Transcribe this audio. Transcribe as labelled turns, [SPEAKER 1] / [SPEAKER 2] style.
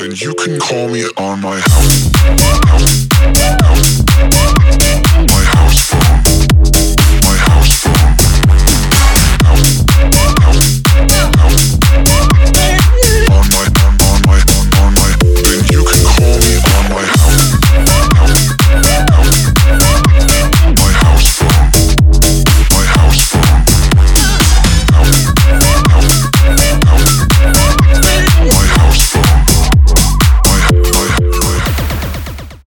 [SPEAKER 1] then you can call me on my house phone. My house phone.